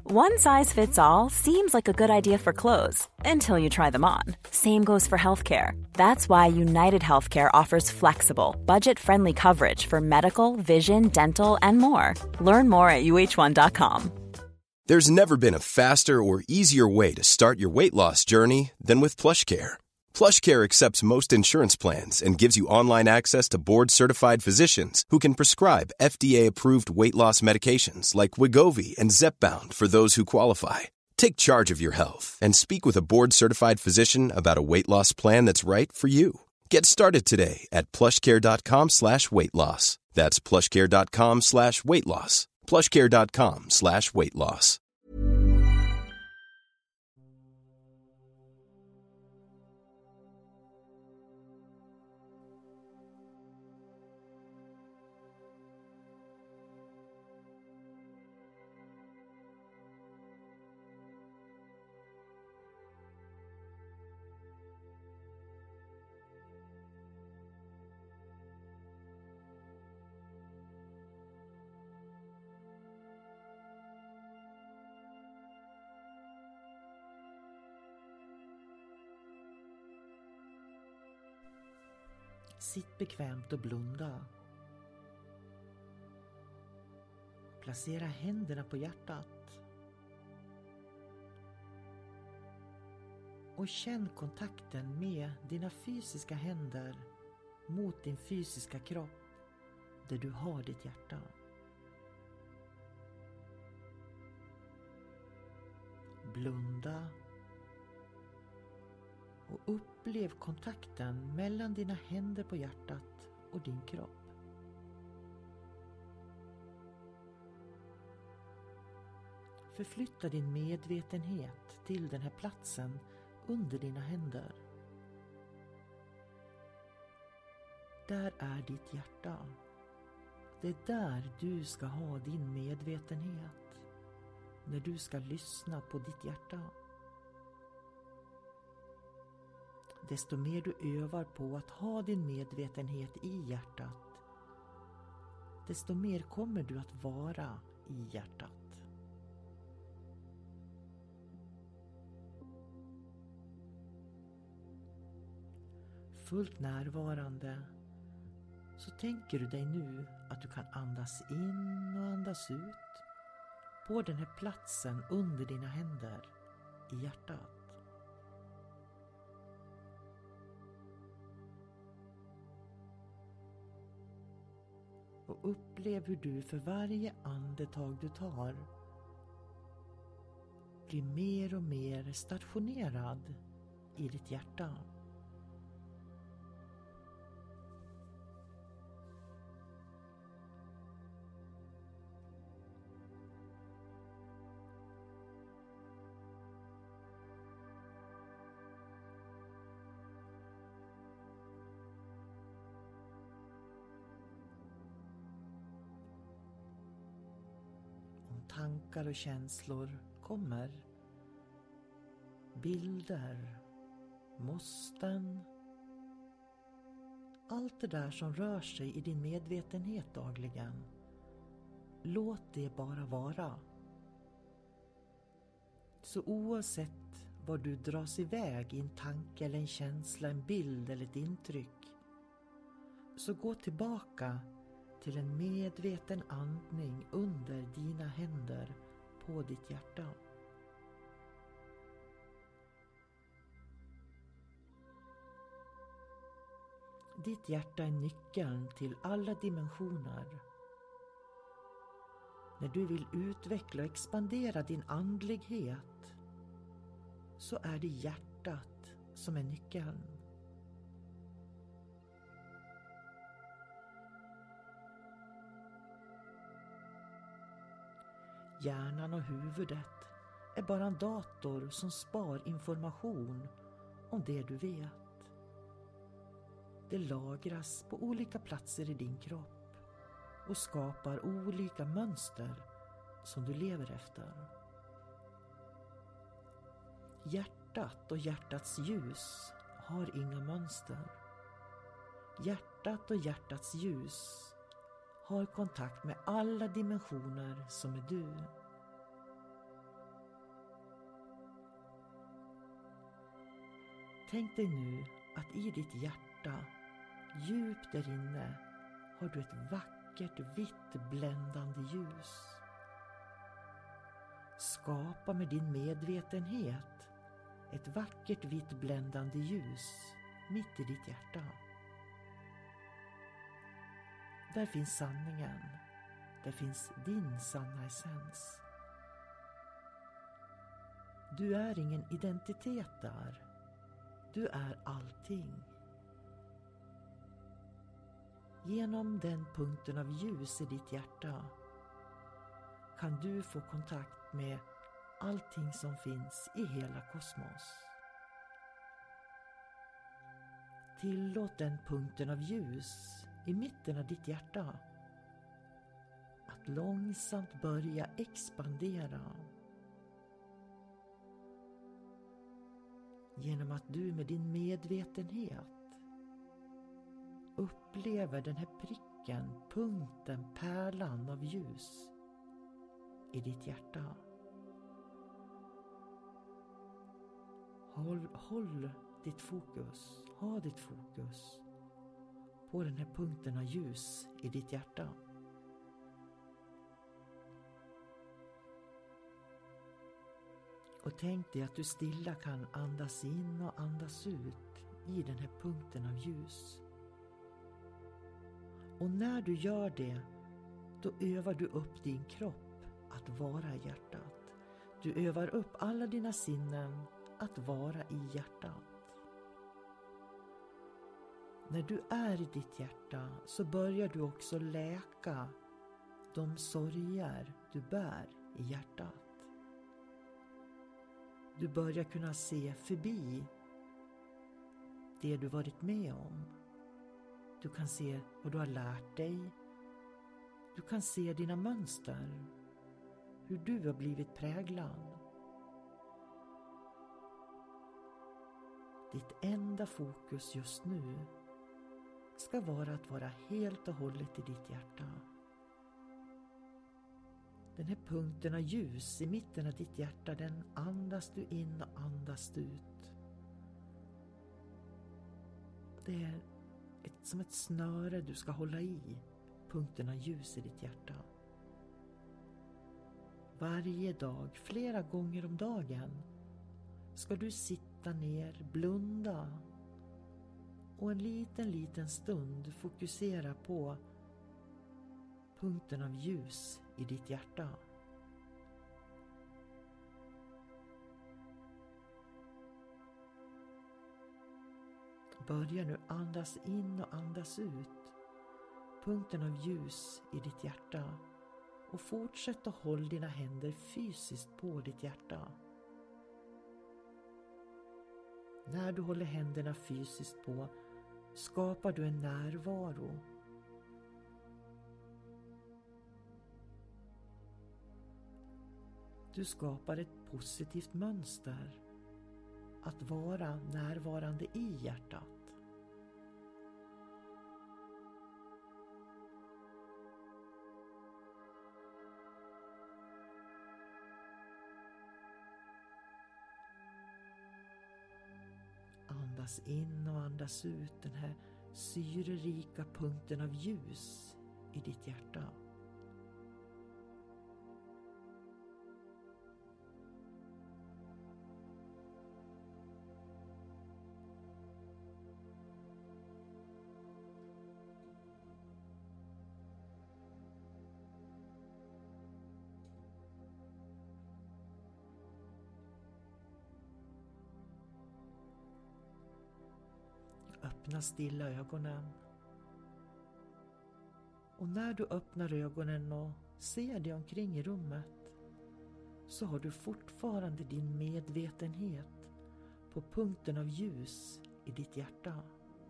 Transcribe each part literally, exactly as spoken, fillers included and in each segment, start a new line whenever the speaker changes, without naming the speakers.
One size fits all seems like a good idea for clothes until you try them on. Same goes for healthcare. That's why United Healthcare offers flexible, budget-friendly coverage for medical, vision, dental, and more. Learn more at U H one dot com.
There's never been a faster or easier way to start your weight loss journey than with PlushCare. PlushCare accepts most insurance plans and gives you online access to board-certified physicians who can prescribe F D A-approved weight loss medications like Wegovy and Zepbound for those who qualify. Take charge of your health and speak with a board-certified physician about a weight loss plan that's right for you. Get started today at plushcare.com slash weight loss. That's plushcare.com slash weight loss. plushcare.com slash weight loss.
Sitt bekvämt och blunda. Placera händerna på hjärtat. Och känn kontakten med dina fysiska händer mot din fysiska kropp där du har ditt hjärta. Blunda och upplev kontakten mellan dina händer på hjärtat och din kropp. Förflytta din medvetenhet till den här platsen under dina händer. Där är ditt hjärta. Det är där du ska ha din medvetenhet när du ska lyssna på ditt hjärta. Desto mer du övar på att ha din medvetenhet i hjärtat, desto mer kommer du att vara i hjärtat. Fullt närvarande så tänker du dig nu att du kan andas in och andas ut på den här platsen under dina händer i hjärtat. Och upplev hur du för varje andetag du tar blir mer och mer stationerad i ditt hjärta. Tankar och känslor kommer. Bilder, måsten. Allt det där som rör sig i din medvetenhet dagligen. Låt det bara vara. Så oavsett var du dras iväg i en tanke eller en känsla, en bild eller ett intryck, så gå tillbaka till en medveten andning under dina händer på ditt hjärta. Ditt hjärta är nyckeln till alla dimensioner. När du vill utveckla och expandera din andlighet så är det hjärtat som är nyckeln. Hjärnan och huvudet är bara en dator som spar information om det du vet. Det lagras på olika platser i din kropp och skapar olika mönster som du lever efter. Hjärtat och hjärtats ljus har inga mönster. Hjärtat och hjärtats ljus har kontakt med alla dimensioner som är du. tänk dig nu att i ditt hjärta, djupt där inne, har du ett vackert vitt bländande ljus. Skapa med din medvetenhet ett vackert vitt bländande ljus mitt i ditt hjärta. Där finns sanningen. Där finns din sanna essens. Du är ingen identitet där. Du är allting. Genom den punkten av ljus i ditt hjärta kan du få kontakt med allting som finns i hela kosmos. Tillåt den punkten av ljus i mitten av ditt hjärta att långsamt börja expandera. Genom att du med din medvetenhet upplever den här pricken, punkten, pärlan av ljus i ditt hjärta. Håll, håll ditt fokus, ha ditt fokus på den här punkten av ljus i ditt hjärta. Och tänk dig att du stilla kan andas in och andas ut i den här punkten av ljus. Och när du gör det, då övar du upp din kropp att vara i hjärtat. Du övar upp alla dina sinnen att vara i hjärtat. När du är i ditt hjärta så börjar du också läka de sorger du bär i hjärtat. Du börjar kunna se förbi det du varit med om. Du kan se vad du har lärt dig. Du kan se dina mönster. Hur du har blivit präglad. Ditt enda fokus just nu ska vara att vara helt och hållet i ditt hjärta. Den här punkten av ljus i mitten av ditt hjärta, den andas du in och andas ut. Det är ett, som ett snöre du ska hålla i, punkten av ljus i ditt hjärta. Varje dag, flera gånger om dagen, ska du sitta ner, blunda och en liten, liten stund fokusera på punkten av ljus i ditt hjärta. Börja nu andas in och andas ut punkten av ljus i ditt hjärta och fortsätt att hålla dina händer fysiskt på ditt hjärta. När du håller händerna fysiskt på skapar du en närvaro. Du skapar ett positivt mönster att vara närvarande i hjärtat. Andas in och andas ut den här syrerika punkten av ljus i ditt hjärta. Öppna stilla ögonen. Och när du öppnar ögonen och ser dig omkring i rummet så har du fortfarande din medvetenhet på punkten av ljus i ditt hjärta.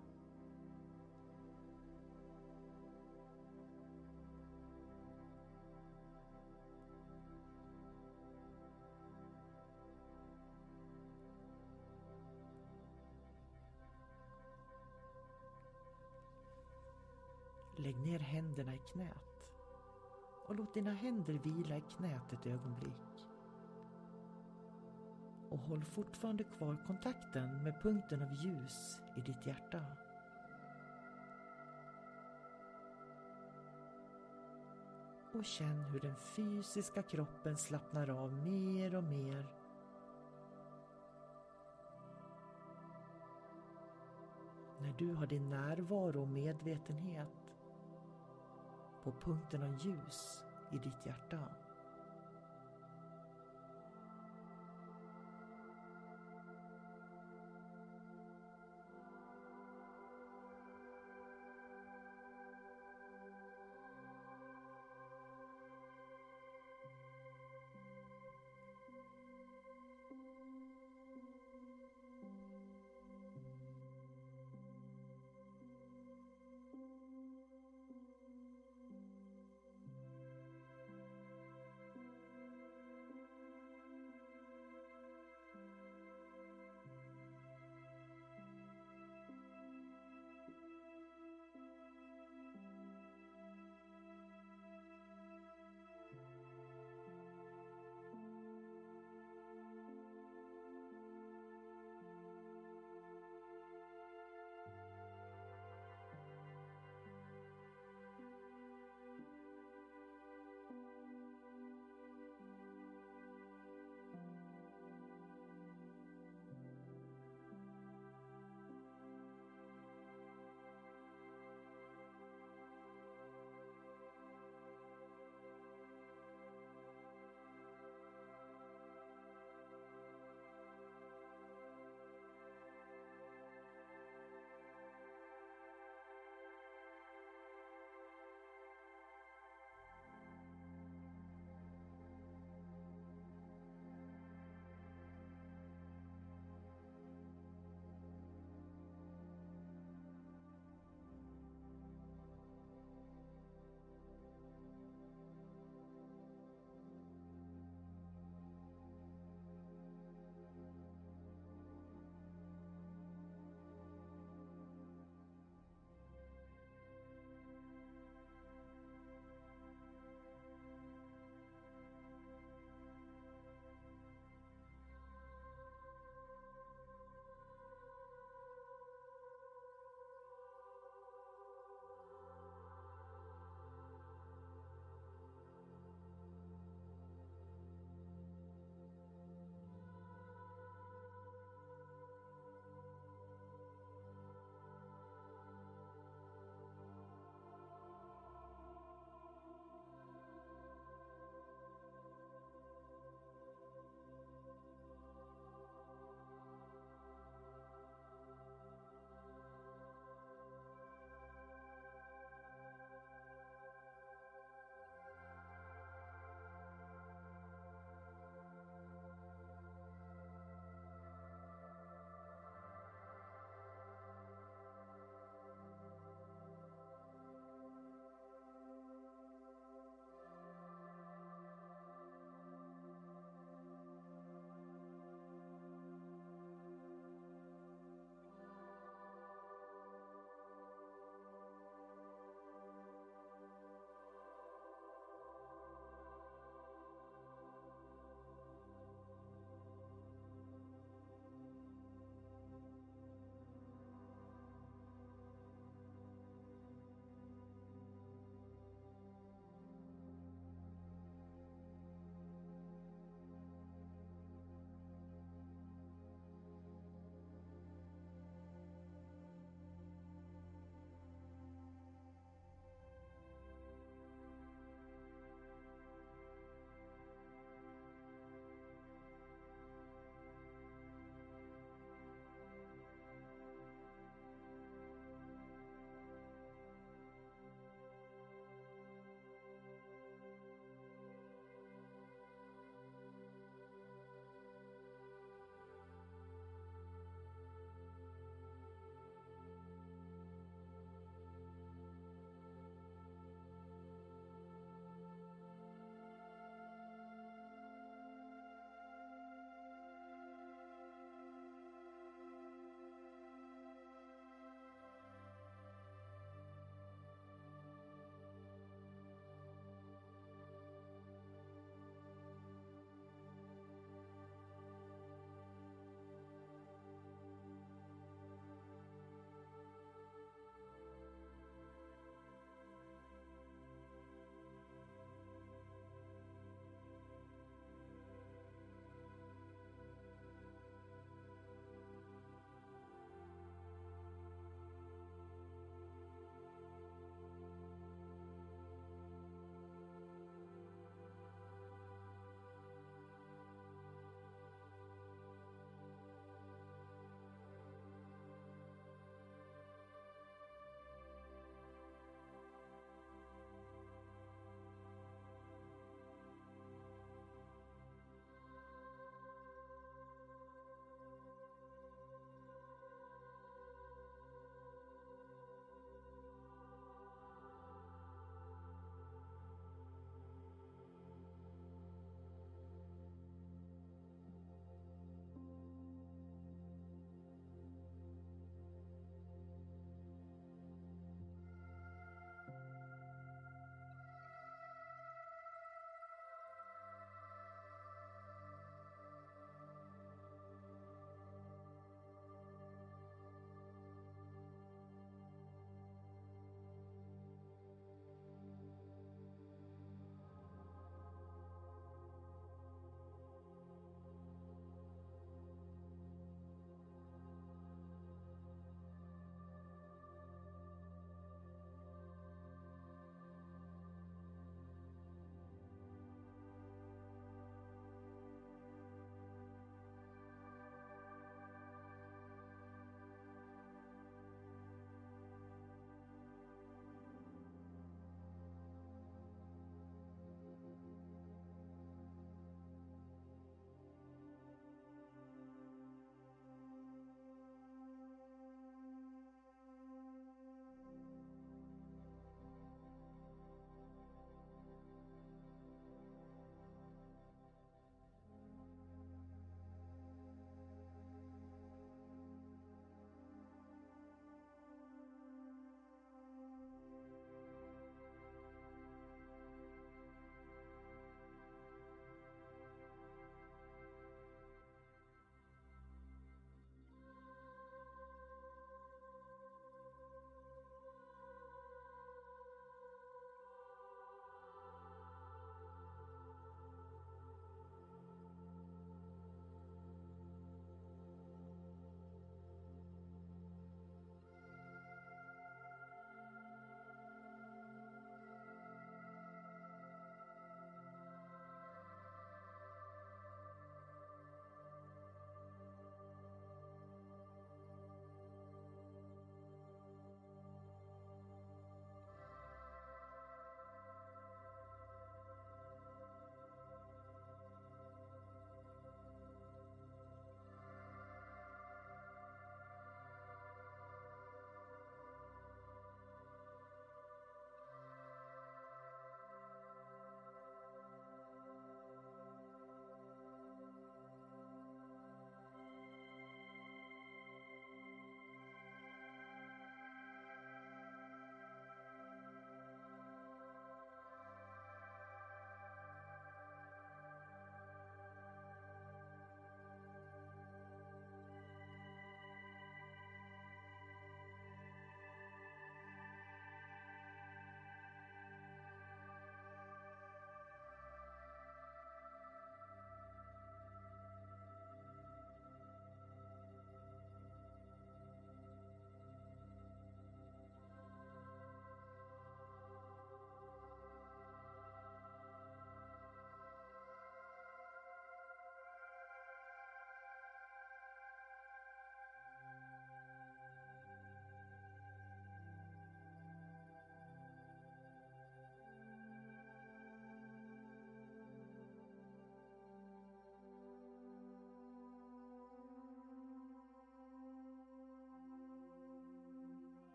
Lägg ner händerna i knät och låt dina händer vila i knät ett ögonblick. och håll fortfarande kvar kontakten med punkten av ljus i ditt hjärta. Och känn hur den fysiska kroppen slappnar av mer och mer. När du har din närvaro och medvetenhet på punkten av ljus i ditt hjärta.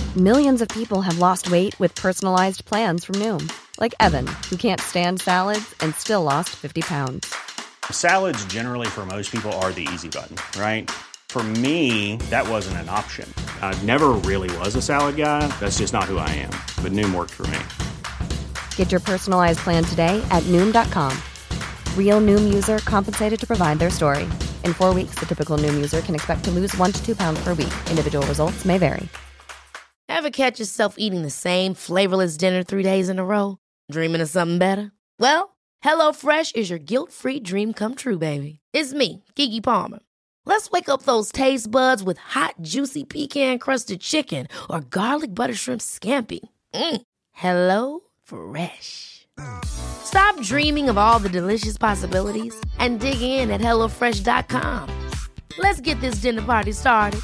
Millions of people have lost weight with personalized plans from Noom. Like Evan, who can't stand salads and still lost fifty pounds.
Salads generally for most people are the easy button, right? For me, that wasn't an option. I never really was a salad guy. That's just not who I am. But Noom worked for me.
Get your personalized plan today at Noom dot com. Real Noom user compensated to provide their story. In four weeks, the typical Noom user can expect to lose one to two pounds per week. Individual results may vary.
Ever catch yourself eating the same flavorless dinner three days in a row? Dreaming of something better? Well, HelloFresh is your guilt-free dream come true, baby. It's me, Keke Palmer. Let's wake up those taste buds with hot, juicy pecan-crusted chicken or garlic butter shrimp scampi. Mm. Hello Fresh. Stop dreaming of all the delicious possibilities and dig in at hello fresh dot com. Let's get this dinner party started.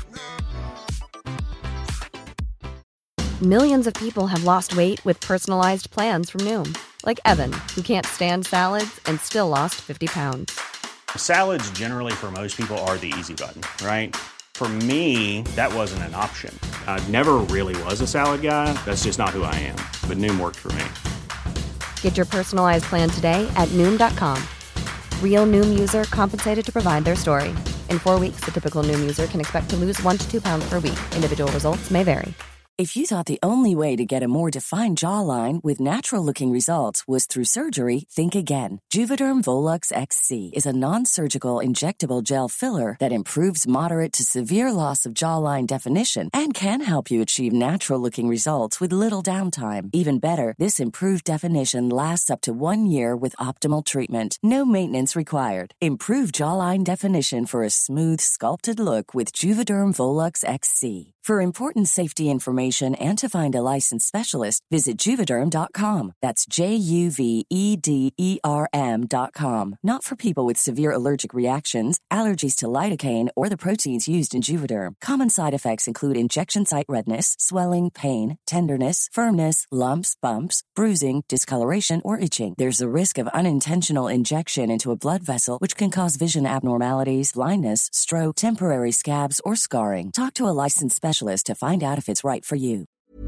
Millions of people have lost weight with personalized plans from Noom. Like Evan, who can't stand salads and still lost fifty pounds.
Salads generally for most people are the easy button, right? For me, that wasn't an option. I never really was a salad guy. That's just not who I am. But Noom worked for me.
Get your personalized plan today at Noom dot com. Real Noom user compensated to provide their story. In four weeks, the typical Noom user can expect to lose one to two pounds per week. Individual results may vary.
If you thought the only way to get a more defined jawline with natural-looking results was through surgery, think again. Juvederm Volux X C is a non-surgical injectable gel filler that improves moderate to severe loss of jawline definition and can help you achieve natural-looking results with little downtime. Even better, this improved definition lasts up to one year with optimal treatment. No maintenance required. Improve jawline definition for a smooth, sculpted look with Juvederm Volux X C. For important safety information and to find a licensed specialist, visit Juvederm dot com. That's J U V E D E R M dot com. Not for people with severe allergic reactions, allergies to lidocaine, or the proteins used in Juvederm. Common side effects include injection site redness, swelling, pain, tenderness, firmness, lumps, bumps, bruising, discoloration, or itching. There's a risk of unintentional injection into a blood vessel, which can cause vision abnormalities, blindness, stroke, temporary scabs, or scarring. Talk to a licensed specialist to find out if it's right for you.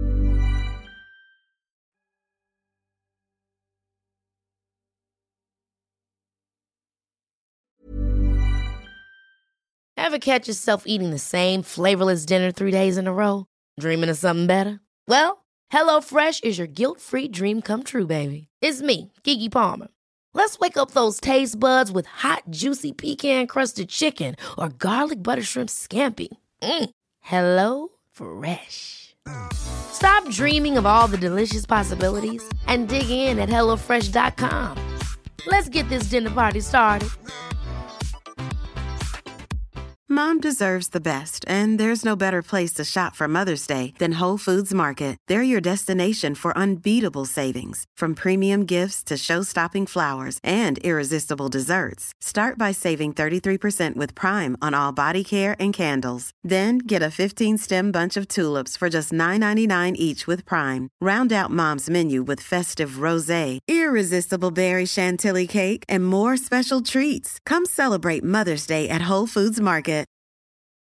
Ever catch yourself eating the same flavorless dinner three days in a row? Dreaming of something better? Well, HelloFresh is your guilt-free dream come true, baby. It's me, Keke Palmer. Let's wake up those taste buds with hot, juicy pecan-crusted chicken or garlic butter shrimp scampi. Mm. Hello Fresh. Stop dreaming of all the delicious possibilities and dig in at hello fresh dot com. Let's get this dinner party started.
Mom deserves the best, and there's no better place to shop for Mother's Day than Whole Foods Market. They're your destination for unbeatable savings, from premium gifts to show-stopping flowers and irresistible desserts. Start by saving thirty-three percent with Prime on all body care and candles. Then get a fifteen-stem bunch of tulips for just nine ninety-nine each with Prime. Round out Mom's menu with festive rosé, irresistible berry chantilly cake, and more special treats. Come celebrate Mother's Day at Whole Foods Market.